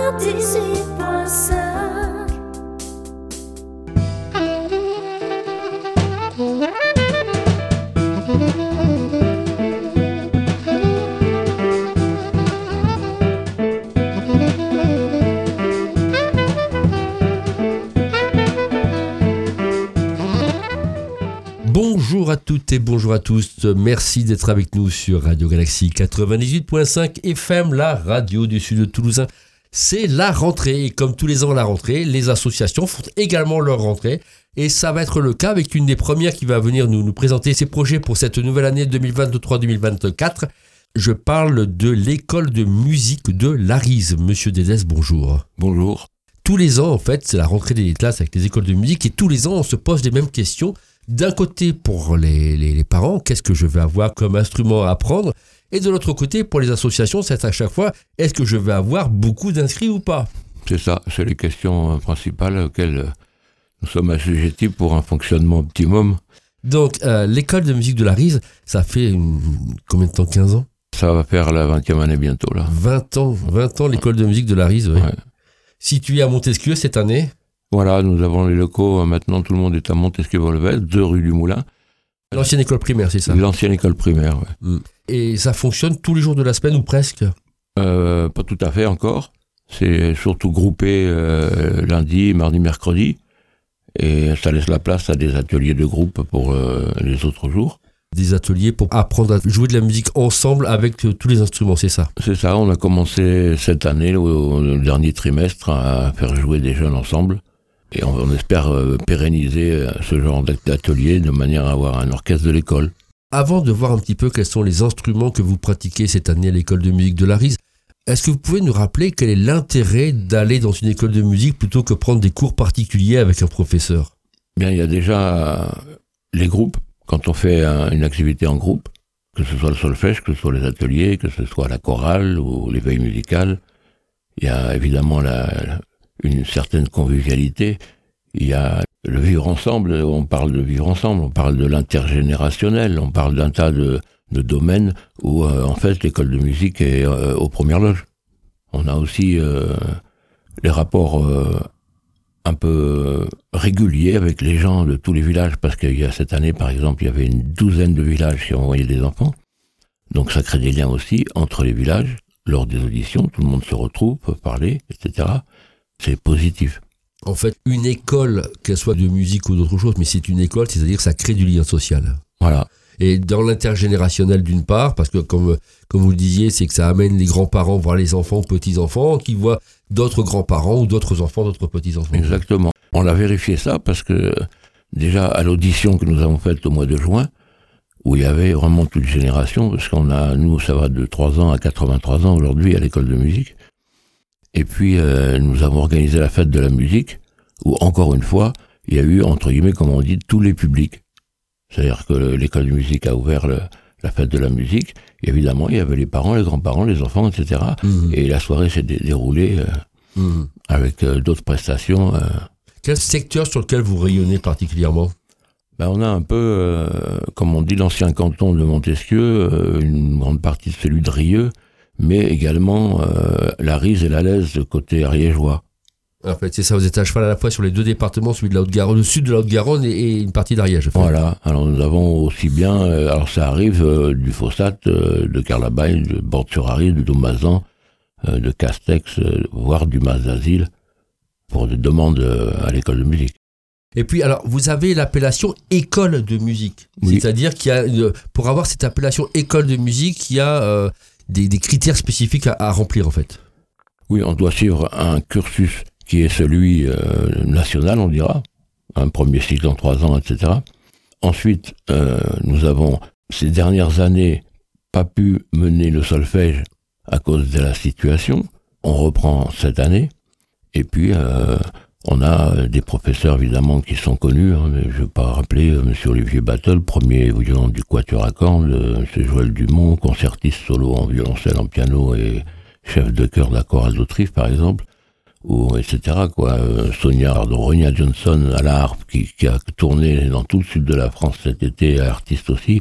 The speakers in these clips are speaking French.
98.5. Bonjour à toutes et bonjour à tous, merci d'être avec nous sur Radio Galaxie 98.5 FM, la radio du sud toulousain. C'est la rentrée et comme tous les ans à la rentrée, les associations font également leur rentrée et ça va être le cas avec une des premières qui va venir nous présenter ses projets pour cette nouvelle année 2023-2024. Je parle de l'école de musique de l'Arise. Monsieur Dédès, bonjour. Bonjour. Tous les ans en fait, c'est la rentrée des classes avec les écoles de musique et tous les ans on se pose les mêmes questions. D'un côté, pour les parents, qu'est-ce que je vais avoir comme instrument à apprendre ? Et de l'autre côté, pour les associations, c'est à chaque fois, est-ce que je vais avoir beaucoup d'inscrits ou pas ? C'est ça, c'est les questions principales auxquelles nous sommes assujettis pour un fonctionnement optimum. Donc, l'école de musique de l'Arise, ça fait combien de temps ? 15 ans ? Ça va faire la 20e année bientôt, là. 20 ans, l'école de musique de l'Arise, oui. Ouais. Située à Montesquieu cette année ? Voilà, nous avons les locaux, maintenant tout le monde est à Montesquieu-Volvet, 2 rue du Moulin. L'ancienne école primaire, c'est ça ? L'ancienne école primaire, oui. Et ça fonctionne tous les jours de la semaine ou presque ? Pas tout à fait encore. C'est surtout groupé lundi, mardi, mercredi. Et ça laisse la place à des ateliers de groupe pour les autres jours. Des ateliers pour apprendre à jouer de la musique ensemble avec tous les instruments, c'est ça ? C'est ça, on a commencé cette année, au dernier trimestre, à faire jouer des jeunes ensemble. Et on espère pérenniser ce genre d'atelier de manière à avoir un orchestre de l'école. Avant de voir un petit peu quels sont les instruments que vous pratiquez cette année à l'école de musique de l'Arise, est-ce que vous pouvez nous rappeler quel est l'intérêt d'aller dans une école de musique plutôt que prendre des cours particuliers avec un professeur ? Bien, il y a déjà les groupes, quand on fait une activité en groupe, que ce soit le solfège, que ce soit les ateliers, que ce soit la chorale ou l'éveil musical. Il y a évidemment une certaine convivialité, il y a le vivre ensemble, on parle de vivre ensemble, on parle de l'intergénérationnel, on parle d'un tas de domaines où en fait l'école de musique est aux premières loges. On a aussi les rapports un peu réguliers avec les gens de tous les villages, parce qu'il y a cette année par exemple, il y avait une 12aine de villages qui ont envoyé des enfants, donc ça crée des liens aussi entre les villages, lors des auditions, tout le monde se retrouve, peut parler, etc. C'est positif. En fait, une école, qu'elle soit de musique ou d'autre chose, mais c'est une école, c'est-à-dire que ça crée du lien social. Voilà. Et dans l'intergénérationnel d'une part, parce que comme vous le disiez, c'est que ça amène les grands-parents voir les enfants, petits-enfants, qui voient d'autres grands-parents ou d'autres enfants, d'autres petits-enfants. Exactement. On a vérifié ça parce que déjà à l'audition que nous avons faite au mois de juin, où il y avait vraiment toute génération, parce nous ça va de 3 ans à 83 ans aujourd'hui à l'école de musique. Et puis, nous avons organisé la fête de la musique, où, encore une fois, il y a eu, entre guillemets, comme on dit, tous les publics. C'est-à-dire que l'école de musique a ouvert la fête de la musique. Et évidemment, il y avait les parents, les grands-parents, les enfants, etc. Et la soirée s'est déroulée avec d'autres prestations. Quel secteur sur lequel vous rayonnez particulièrement ? On a un peu, comme on dit, l'ancien canton de Montesquieu, une grande partie de celui de Rieux, mais également l'Arise et la Lèze de côté ariégeois. En fait, c'est ça, vous êtes à cheval à la fois sur les deux départements, celui de la Haute-Garonne, le sud de la Haute-Garonne et une partie d'Ariège. En fait. Voilà, alors nous avons aussi bien, alors ça arrive du Fossat, de Carlabaille, de Bordes-sur-Ariège, de Domazan, de Castex, voire du Mas d'Asile, pour des demandes à l'école de musique. Et puis, alors, vous avez l'appellation école de musique. Oui. C'est-à-dire qu'il y a, pour avoir cette appellation école de musique, il y a des critères spécifiques à remplir, en fait. Oui, on doit suivre un cursus qui est celui national, on dira. Un premier cycle en 3 ans, etc. Ensuite, nous avons, ces dernières années, pas pu mener le solfège à cause de la situation. On reprend cette année. Et puis, on a des professeurs, évidemment, qui sont connus. Je ne vais pas rappeler M. Olivier Battle, premier violon du Quatuor à cordes, M. Joël Dumont, concertiste solo en violoncelle, en piano et chef de chœur de la chorale d'Autriche, par exemple, ou etc. Sonia Ronia Johnson à la harpe, qui a tourné dans tout le sud de la France cet été, artiste aussi,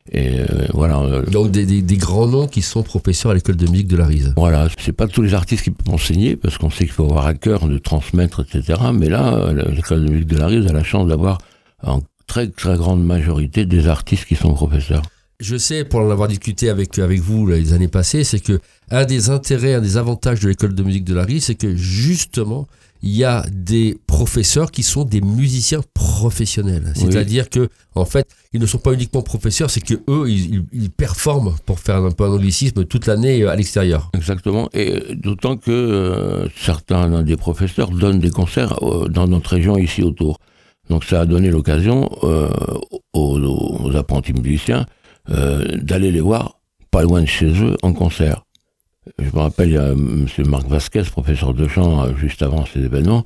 Et voilà. Donc des grands noms qui sont professeurs à l'école de musique de l'Arise. Voilà, c'est pas tous les artistes qui peuvent enseigner, parce qu'on sait qu'il faut avoir à cœur de transmettre, etc. Mais là, l'école de musique de l'Arise a la chance d'avoir en très très grande majorité des artistes qui sont professeurs. Je sais, pour en avoir discuté avec vous les années passées, c'est que un des intérêts, un des avantages de l'école de musique de l'Arise, c'est que justement, il y a des professeurs qui sont des musiciens professionnels. C'est-à-dire que, en fait, ils ne sont pas uniquement professeurs, c'est que eux, ils performent, pour faire un peu un anglicisme, toute l'année à l'extérieur. Exactement, et d'autant que certains des professeurs donnent des concerts dans notre région ici autour. Donc ça a donné l'occasion aux apprentis musiciens d'aller les voir pas loin de chez eux en concert. Je me rappelle, il y a M. Marc Vasquez, professeur de chant, juste avant ces événements,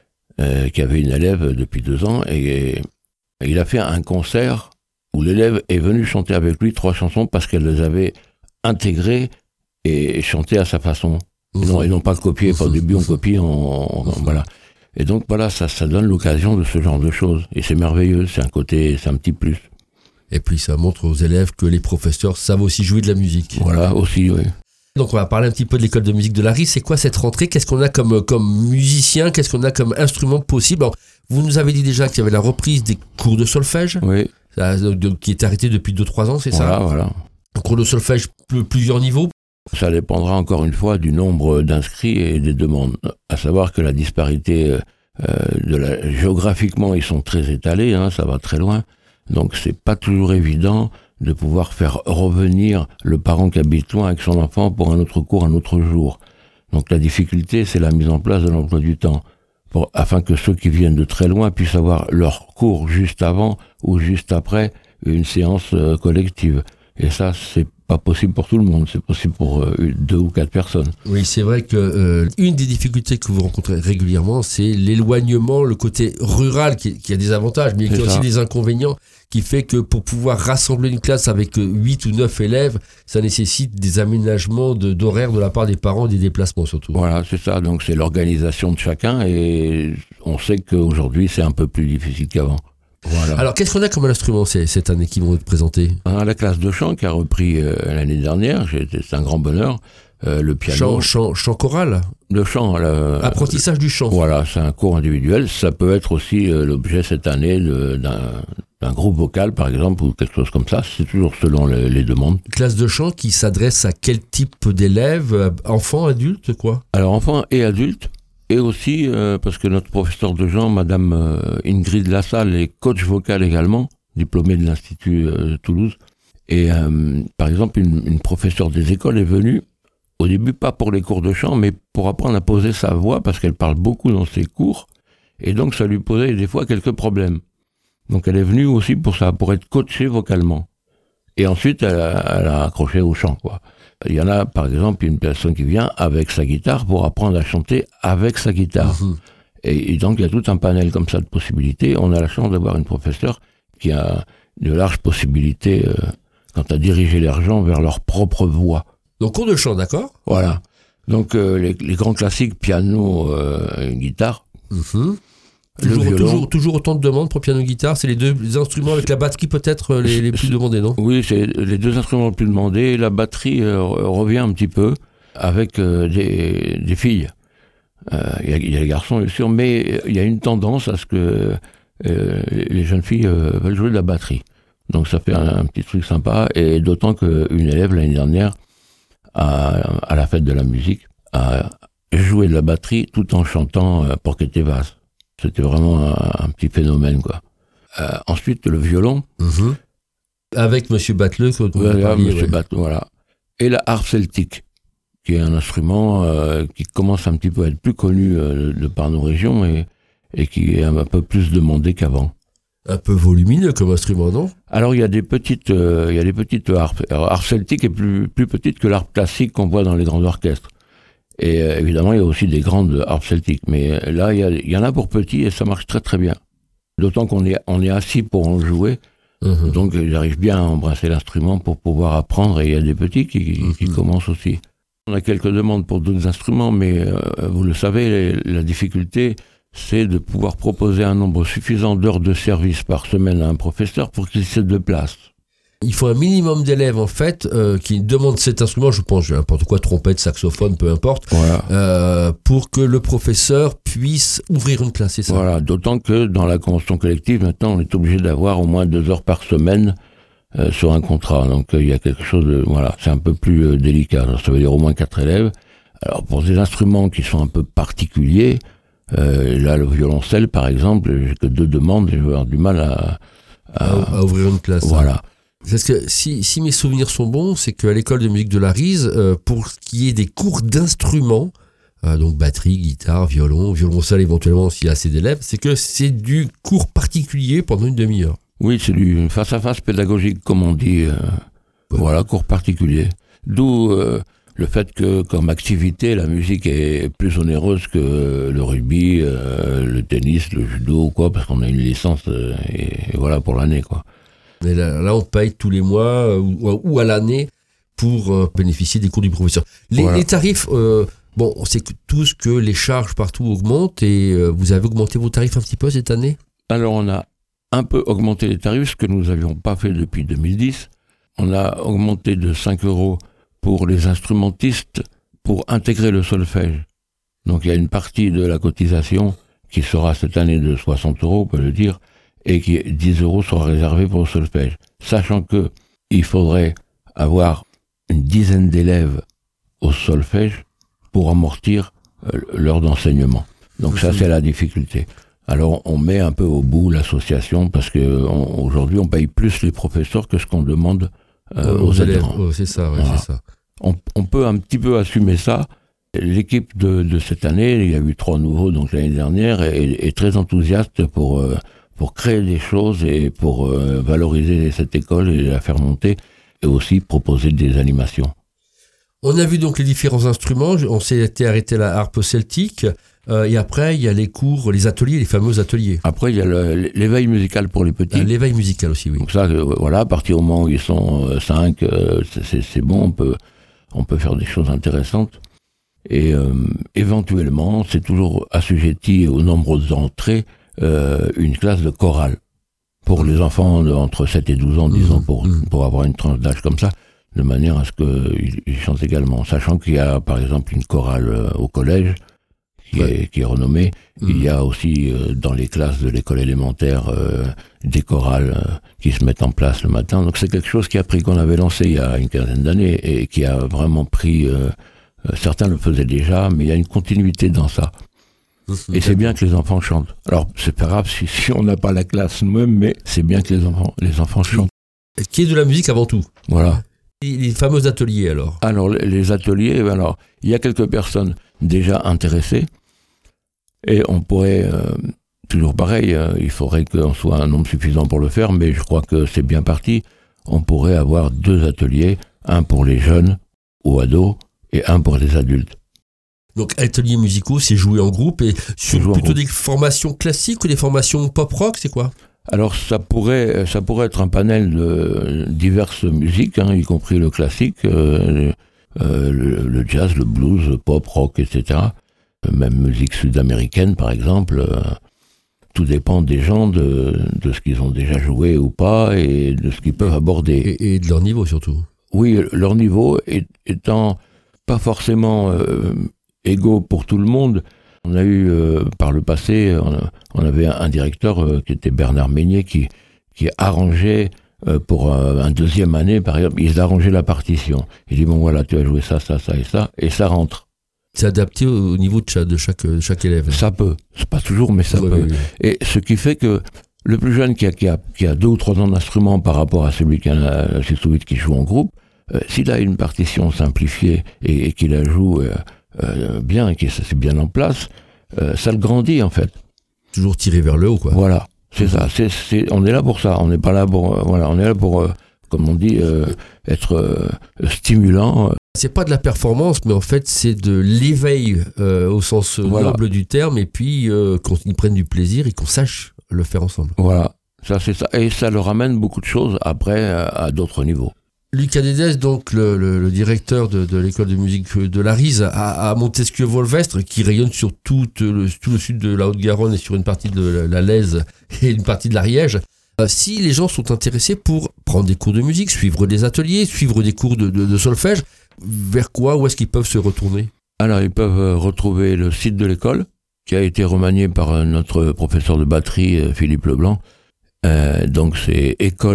qui avait une élève depuis 2 ans, et il a fait un concert où l'élève est venu chanter avec lui 3 chansons parce qu'elle les avait intégrées et chantées à sa façon. Ils n'ont pas copié, au début on copie, voilà. Et donc voilà, ça donne l'occasion de ce genre de choses. Et c'est merveilleux, c'est un petit plus. Et puis ça montre aux élèves que les professeurs savent aussi jouer de la musique. Voilà, aussi, oui. Donc on va parler un petit peu de l'école de musique de l'Arise. C'est quoi cette rentrée? Qu'est-ce qu'on a comme musicien? Qu'est-ce qu'on a comme instrument possible? Alors, vous nous avez dit déjà qu'il y avait la reprise des cours de solfège, oui. Qui est arrêtée depuis 2-3 ans, c'est ça? Voilà. Un cours de solfège plusieurs niveaux? Ça dépendra encore une fois du nombre d'inscrits et des demandes. À savoir que la disparité, géographiquement, ils sont très étalés, ça va très loin. Donc c'est pas toujours évident de pouvoir faire revenir le parent qui habite loin avec son enfant pour un autre cours un autre jour. Donc la difficulté, c'est la mise en place de l'emploi du temps, afin que ceux qui viennent de très loin puissent avoir leur cours juste avant ou juste après une séance collective. Et ça, c'est pas possible pour tout le monde, c'est possible pour 2 ou 4 personnes. Oui, c'est vrai que une des difficultés que vous rencontrez régulièrement, c'est l'éloignement, le côté rural qui a des avantages, mais qui a aussi des inconvénients, qui fait que pour pouvoir rassembler une classe avec 8 ou 9 élèves, ça nécessite des aménagements d'horaires de la part des parents et des déplacements surtout. Voilà, c'est ça, donc c'est l'organisation de chacun, et on sait qu'aujourd'hui c'est un peu plus difficile qu'avant. Voilà. Alors, qu'est-ce qu'on a comme instrument cette année qui vont être présentés? La classe de chant qui a repris l'année dernière, c'est un grand bonheur. Le piano. Chant choral? Le chant. Apprentissage du chant. Voilà, c'est un cours individuel. Ça peut être aussi l'objet cette année d'un groupe vocal, par exemple, ou quelque chose comme ça. C'est toujours selon les demandes. Classe de chant qui s'adresse à quel type d'élèves? Enfants, adultes, quoi? Alors, enfants et adultes. Et aussi, parce que notre professeur de chant, Madame Ingrid Lassalle, est coach vocal également, diplômée de l'Institut Toulouse. Et par exemple, une professeure des écoles est venue, au début pas pour les cours de chant, mais pour apprendre à poser sa voix, parce qu'elle parle beaucoup dans ses cours, et donc ça lui posait des fois quelques problèmes. Donc elle est venue aussi pour être coachée vocalement. Et ensuite, elle a accroché au chant, quoi. Il y en a, par exemple, une personne qui vient avec sa guitare pour apprendre à chanter avec sa guitare. Et donc, il y a tout un panel comme ça de possibilités. On a la chance d'avoir une professeure qui a de larges possibilités quant à diriger les gens vers leur propre voix. Donc, cours de chant, d'accord? Voilà. Donc, les grands classiques, piano, guitare. Toujours autant de demandes pour piano-guitare. C'est les 2 instruments avec la batterie peut-être les plus demandés, non? Oui, c'est les 2 instruments les plus demandés. La batterie revient un petit peu avec des filles. Il y a les garçons, bien sûr, mais il y a une tendance à ce que les jeunes filles veulent jouer de la batterie. Donc ça fait un petit truc sympa, et d'autant qu'une élève l'année dernière, à la fête de la musique, a joué de la batterie tout en chantant Porquete Vas. C'était vraiment un petit phénomène, quoi. Ensuite, le violon. Avec Monsieur Battleux. Voilà. Et la harpe celtique, qui est un instrument qui commence un petit peu à être plus connu de par nos régions et qui est un peu plus demandé qu'avant. Un peu volumineux comme instrument, non? Alors, il y a des petites harpes. Alors, harpe celtique est plus petite que l'harpe classique qu'on voit dans les grands orchestres. Et évidemment, il y a aussi des grandes harpes celtiques. Mais là, il y en a pour petits et ça marche très très bien. D'autant qu'on est assis pour en jouer. Donc, ils arrivent bien à embrasser l'instrument pour pouvoir apprendre. Et il y a des petits qui commencent aussi. On a quelques demandes pour d'autres instruments, mais vous le savez, la difficulté, c'est de pouvoir proposer un nombre suffisant d'heures de service par semaine à un professeur pour qu'il se déplace. Il faut un minimum d'élèves en fait qui demandent cet instrument, je pense, n'importe quoi, trompette, saxophone, peu importe, pour que le professeur puisse ouvrir une classe, c'est ça? Voilà, d'autant que dans la convention collective, maintenant, on est obligé d'avoir au moins 2 heures par semaine sur un contrat. Donc il y a quelque chose de... Voilà, c'est un peu plus délicat. Alors, ça veut dire au moins 4 élèves. Alors pour des instruments qui sont un peu particuliers, là le violoncelle par exemple, j'ai que 2 demandes, je vais avoir du mal à ouvrir une classe. Voilà. Parce que si mes souvenirs sont bons, c'est qu'à l'école de musique de la Rise, pour ce qui est des cours d'instruments, donc batterie, guitare, violoncelle éventuellement s'il y a assez d'élèves, c'est que c'est du cours particulier pendant une demi-heure. Oui, c'est du face-à-face pédagogique, comme on dit. Voilà, cours particulier. D'où le fait que, comme activité, la musique est plus onéreuse que le rugby, le tennis, le judo ou quoi, parce qu'on a une licence et voilà pour l'année, quoi. Mais là, on paye tous les mois ou à l'année pour bénéficier des cours du professeur. Les tarifs, on sait tous que les charges partout augmentent et vous avez augmenté vos tarifs un petit peu cette année? Alors, on a un peu augmenté les tarifs, ce que nous n'avions pas fait depuis 2010. On a augmenté de 5 € pour les instrumentistes pour intégrer le solfège. Donc, il y a une partie de la cotisation qui sera cette année de 60 €, on peut le dire, et qui 10 € sera réservé pour le solfège. Sachant que il faudrait avoir une dizaine d'élèves au solfège pour amortir l'heure d'enseignement. Donc ça, c'est la difficulté. Alors, on met un peu au bout l'association parce que aujourd'hui, on paye plus les professeurs que ce qu'on demande aux élèves. C'est ça, ouais, voilà. C'est ça. On peut un petit peu assumer ça. L'équipe de cette année, il y a eu 3 nouveaux donc l'année dernière, est très enthousiaste pour créer des choses et pour valoriser cette école et la faire monter, et aussi proposer des animations. On a vu donc les différents instruments, on s'était arrêté à la harpe celtique, et après il y a les cours, les ateliers, les fameux ateliers. Après il y a l'éveil musical pour les petits. L'éveil musical aussi, oui. Donc ça, voilà, à partir du moment où ils sont 5, c'est bon, on peut faire des choses intéressantes. Et éventuellement, c'est toujours assujetti aux nombreuses entrées, une classe de chorale pour les enfants entre 7 et 12 ans, disons, pour avoir une tranche d'âge comme ça, de manière à ce qu'ils chantent également. Sachant qu'il y a, par exemple, une chorale au collège qui est renommée. Il y a aussi, dans les classes de l'école élémentaire, des chorales qui se mettent en place le matin. Donc c'est quelque chose qu'on avait lancé il y a une quinzaine d'années et qui a vraiment pris... certains le faisaient déjà, mais il y a une continuité dans ça. Et c'est bien que les enfants chantent. Alors, c'est pas grave si on n'a pas la classe nous-mêmes, mais c'est bien que les enfants chantent. Qui est de la musique avant tout. Voilà. Les fameux ateliers, alors. Alors, les ateliers, il y a quelques personnes déjà intéressées, et on pourrait, toujours pareil, il faudrait qu'on soit un nombre suffisant pour le faire, mais je crois que c'est bien parti. On pourrait avoir 2 ateliers, un pour les jeunes ou ados, et un pour les adultes. Donc ateliers musicaux, c'est jouer en groupe et sur plutôt des formations classiques ou des formations pop-rock, c'est quoi? Alors ça pourrait être un panel de diverses musiques, y compris le classique, le jazz, le blues, le pop, rock, etc. Même musique sud-américaine par exemple. Tout dépend des gens, de ce qu'ils ont déjà joué ou pas et de ce qu'ils peuvent aborder. Et de leur niveau surtout. Oui, leur niveau étant pas forcément égaux pour tout le monde. On a eu, par le passé, on avait un directeur qui était Bernard Meignet qui arrangeait pour un 2e année, par exemple, il arrangeait la partition. Il dit, bon voilà, tu as joué ça, ça, ça et ça, et ça rentre. C'est adapté au niveau de chaque élève. Ça peut, c'est pas toujours, mais ça peut. Oui. Et ce qui fait que le plus jeune qui a 2 ou 3 ans d'instrument par rapport à celui qui joue en groupe, s'il a une partition simplifiée et qu'il la joue bien et que ça c'est bien en place, ça le grandit en fait. Toujours tiré vers le haut, quoi. Voilà, c'est ça. On est là pour ça. On n'est pas là pour, on est là pour, comme on dit, être stimulant. C'est pas de la performance, mais en fait c'est de l'éveil au sens noble du terme, et puis qu'on y prenne du plaisir et qu'on sache le faire ensemble. Voilà, ça c'est ça, et ça leur amène beaucoup de choses après à d'autres niveaux. Lucas Dédès, donc le directeur de l'école de musique de la Rise à Montesquieu-Volvestre, qui rayonne sur tout le sud de la Haute-Garonne et sur une partie de la Lèze et une partie de l'Ariège. Si les gens sont intéressés pour prendre des cours de musique, suivre des ateliers, suivre des cours de solfège, vers quoi, où est-ce qu'ils peuvent se retourner ? Alors, ils peuvent retrouver le site de l'école, qui a été remanié par notre professeur de batterie, Philippe Leblanc. Donc, c'est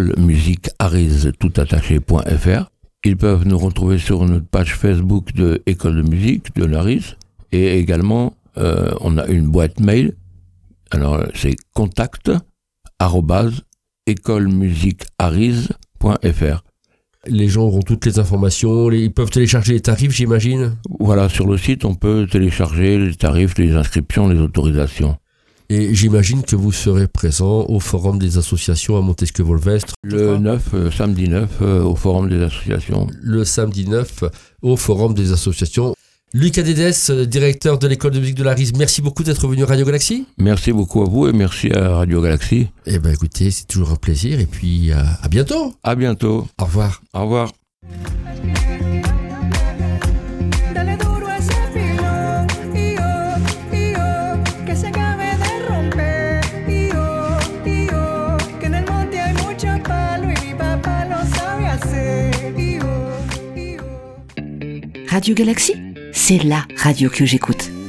écolemusiquearis.fr. Ils peuvent nous retrouver sur notre page Facebook de École de musique de l'Aris. Et également, on a une boîte mail. Alors, c'est contact@écolemusiquearis.fr. Les gens auront toutes les informations, ils peuvent télécharger les tarifs, j'imagine. Voilà, sur le site, on peut télécharger les tarifs, les inscriptions, les autorisations. Et j'imagine que vous serez présent au Forum des associations à Montesquieu-Volvestre. Le 9, samedi 9, au Forum des associations. Le samedi 9, au Forum des associations. Lucas Dédès, directeur de l'école de musique de l'Aris, merci beaucoup d'être venu à Radio Galaxy. Merci beaucoup à vous et merci à Radio Galaxy. Eh bien écoutez, c'est toujours un plaisir et puis à bientôt. À bientôt. Au revoir. Au revoir. Radio Galaxy, c'est la radio que j'écoute.